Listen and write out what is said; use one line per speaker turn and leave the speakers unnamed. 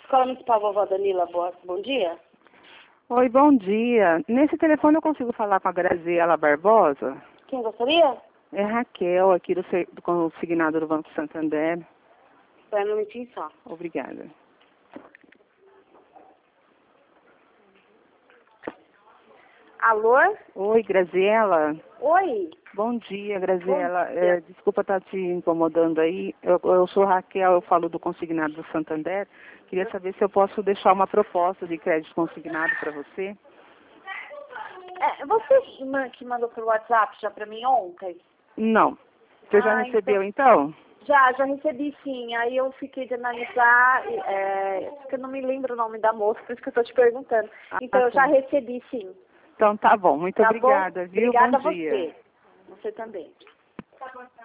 Escola Municipal Vovó Danila, bom dia.
Oi, bom dia. Nesse telefone eu consigo falar com a Graziela Barbosa?
Quem gostaria?
É Raquel, aqui do consignado do Banco Santander.
Espera um minutinho só.
Obrigada.
Alô?
Oi, Graziela.
Oi.
Bom dia, Graziela.
Bom dia.
Desculpa estar te incomodando aí. Eu sou Raquel, eu falo do consignado do Santander. Queria saber se eu posso deixar uma proposta de crédito consignado para você.
Você que mandou pelo WhatsApp já para mim ontem?
Não. Você já recebeu, então?
Já recebi sim. Aí eu fiquei de analisar, porque eu não me lembro o nome da moça, por isso que eu estou te perguntando. Então eu já recebi sim.
Então tá bom. Muito
Tá
obrigada,
bom?
viu?
Obrigada
Bom dia.
a você. Você também.